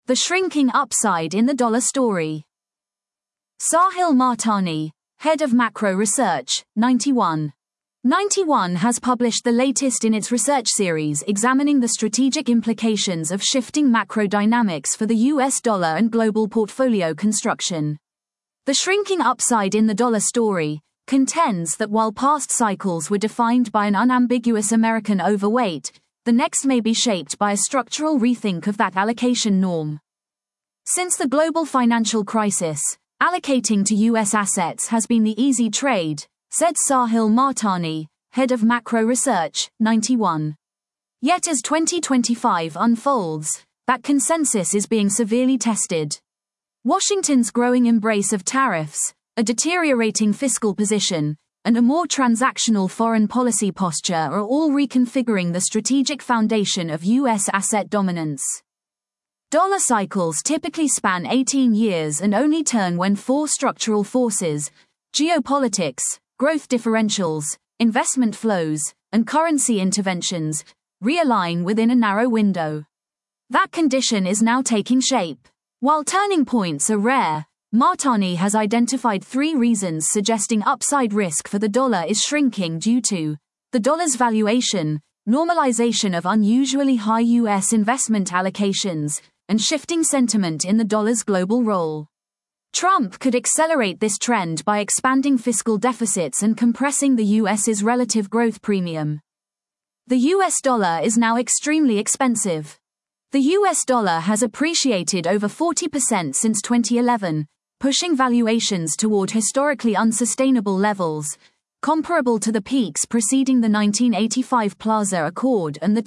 The shrinking upside in the dollar story. Sahil Martani, head of macro research, 91. 91 has published the latest in its research series examining the strategic implications of shifting macro dynamics for the US dollar and global portfolio construction. The shrinking upside in the dollar story contends that while past cycles were defined by an unambiguous American overweight, the next may be shaped by a structural rethink of that allocation norm. Since the global financial crisis, allocating to US assets has been the easy trade, said Sahil Martani, head of macro research, 91. Yet as 2025 unfolds, that consensus is being severely tested. Washington's growing embrace of tariffs, a deteriorating fiscal position, and a more transactional foreign policy posture are all reconfiguring the strategic foundation of US asset dominance. Dollar cycles typically span 18 years and only turn when four structural forces, geopolitics, growth differentials, investment flows, and currency interventions, realign within a narrow window. That condition is now taking shape. While turning points are rare, Martani has identified three reasons suggesting upside risk for the dollar is shrinking due to the dollar's valuation, normalization of unusually high US investment allocations, and shifting sentiment in the dollar's global role. Trump could accelerate this trend by expanding fiscal deficits and compressing the US's relative growth premium. The US dollar is now extremely expensive. The US dollar has appreciated over 40% since 2011, pushing valuations toward historically unsustainable levels, comparable to the peaks preceding the 1985 Plaza Accord and the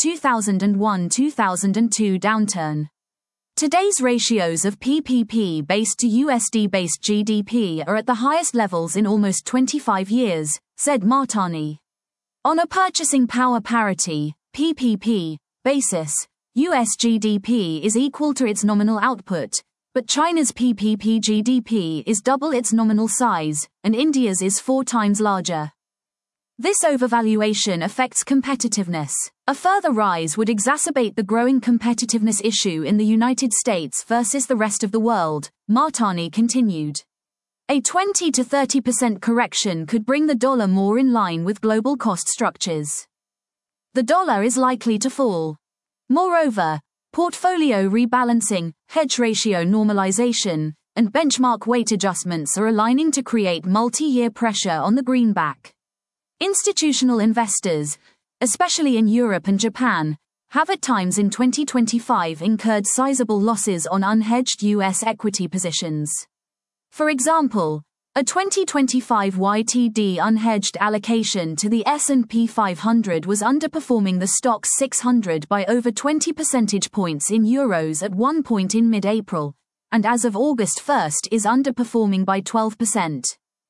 2001-2002 downturn. Today's ratios of PPP-based to USD-based GDP are at the highest levels in almost 25 years, said Martani. On a purchasing power parity, PPP, basis, US GDP is equal to its nominal output, but China's PPP GDP is double its nominal size, and India's is 4 times larger. This overvaluation affects competitiveness. A further rise would exacerbate the growing competitiveness issue in the United States versus the rest of the world, Martani continued. A 20 to 30% correction could bring the dollar more in line with global cost structures. The dollar is likely to fall. Moreover, portfolio rebalancing, hedge ratio normalization, and benchmark weight adjustments are aligning to create multi-year pressure on the greenback. Institutional investors, especially in Europe and Japan, have at times in 2025 incurred sizable losses on unhedged US equity positions. For example, a 2025 YTD unhedged allocation to the S&P 500 was underperforming the Stoxx 600 by over 20 percentage points in euros at one point in mid-April, and as of August 1 is underperforming by 12%.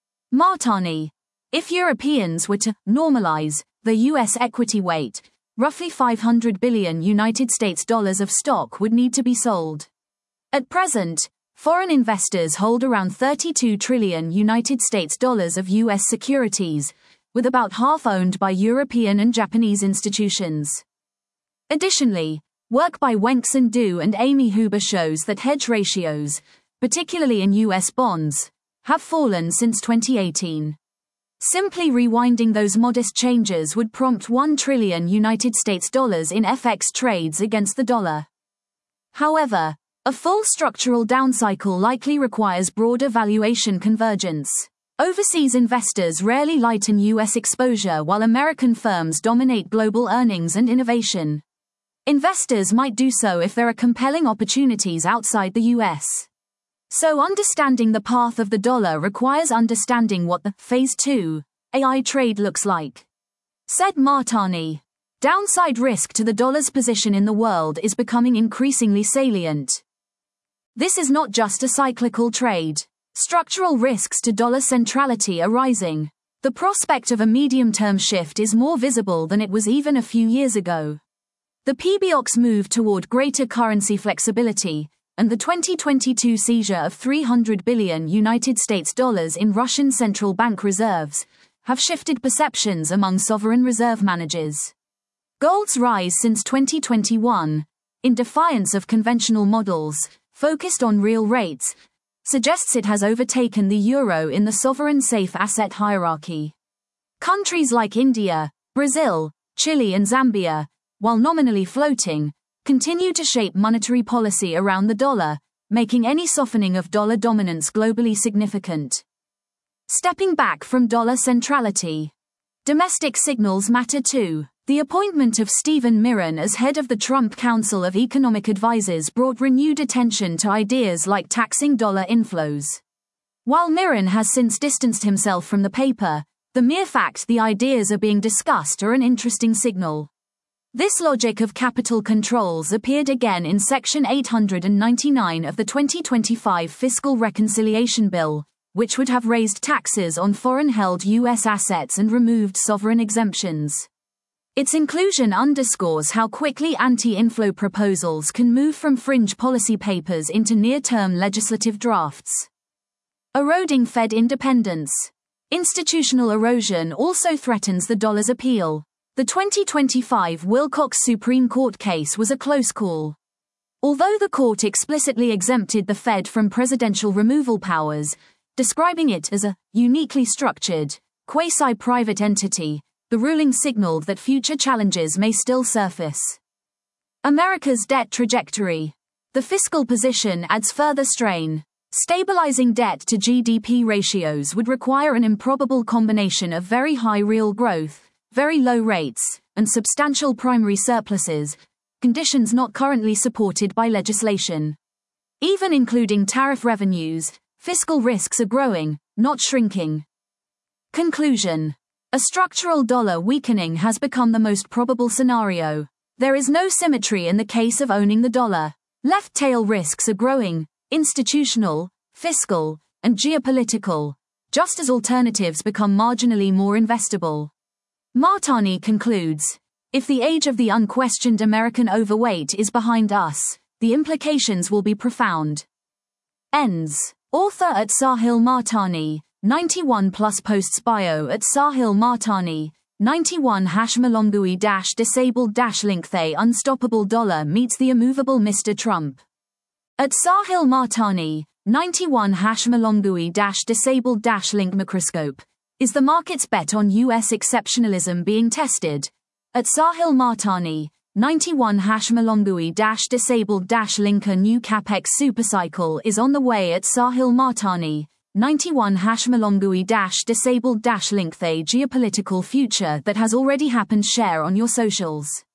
Martani. If Europeans were to normalize the US equity weight, roughly $500 billion United States dollars of stock would need to be sold. At present, foreign investors hold around 32 trillion United States dollars of US securities, with about half owned by European and Japanese institutions. Additionally, work by Wenxin Du and Amy Huber shows that hedge ratios, particularly in US bonds, have fallen since 2018. Simply rewinding those modest changes would prompt 1 trillion United States dollars in FX trades against the dollar. However, a full structural downcycle likely requires broader valuation convergence. Overseas investors rarely lighten US exposure while American firms dominate global earnings and innovation. Investors might do so if there are compelling opportunities outside the US. So understanding the path of the dollar requires understanding what the Phase 2 AI trade looks like. Said Martani. Downside risk to the dollar's position in the world is becoming increasingly salient. This is not just a cyclical trade. Structural risks to dollar centrality are rising. The prospect of a medium-term shift is more visible than it was even a few years ago. The PBOC's move toward greater currency flexibility, and the 2022 seizure of $300 billion United States dollars in Russian central bank reserves, have shifted perceptions among sovereign reserve managers. Gold's rise since 2021, in defiance of conventional models, focused on real rates, suggests it has overtaken the euro in the sovereign safe asset hierarchy. Countries like India, Brazil, Chile and Zambia, while nominally floating, continue to shape monetary policy around the dollar, making any softening of dollar dominance globally significant. Stepping back from dollar centrality. Domestic signals matter too. The appointment of Stephen Mirren as head of the Trump Council of Economic Advisers brought renewed attention to ideas like taxing dollar inflows. While Mirren has since distanced himself from the paper, the mere fact the ideas are being discussed are an interesting signal. This logic of capital controls appeared again in Section 899 of the 2025 Fiscal Reconciliation Bill, which would have raised taxes on foreign-held U.S. assets and removed sovereign exemptions. Its inclusion underscores how quickly anti-inflow proposals can move from fringe policy papers into near-term legislative drafts. Eroding Fed independence. Institutional erosion also threatens the dollar's appeal. The 2025 Wilcox Supreme Court case was a close call. Although the court explicitly exempted the Fed from presidential removal powers, describing it as a uniquely structured, quasi-private entity, the ruling signaled that future challenges may still surface. America's debt trajectory. The fiscal position adds further strain. Stabilizing debt to GDP ratios would require an improbable combination of very high real growth, very low rates, and substantial primary surpluses, conditions not currently supported by legislation. Even including tariff revenues, fiscal risks are growing, not shrinking. Conclusion. A structural dollar weakening has become the most probable scenario. There is no symmetry in the case of owning the dollar. Left tail risks are growing, institutional, fiscal, and geopolitical, just as alternatives become marginally more investable. Martani concludes, if the age of the unquestioned American overweight is behind us, the implications will be profound. Ends. Author at Sahil Martani, 91 plus posts bio at Sahil Martani, 91 #Malongui disabled link they unstoppable dollar meets the immovable Mr. Trump. At Sahil Martani, 91 #Malongui disabled link microscope. Is the market's bet on US exceptionalism being tested? At Sahil Martani, 91 #Malongui disabled link a new capex supercycle is on the way at Sahil Martani, 91 #Malongui disabled link the geopolitical future that has already happened. Share on your socials.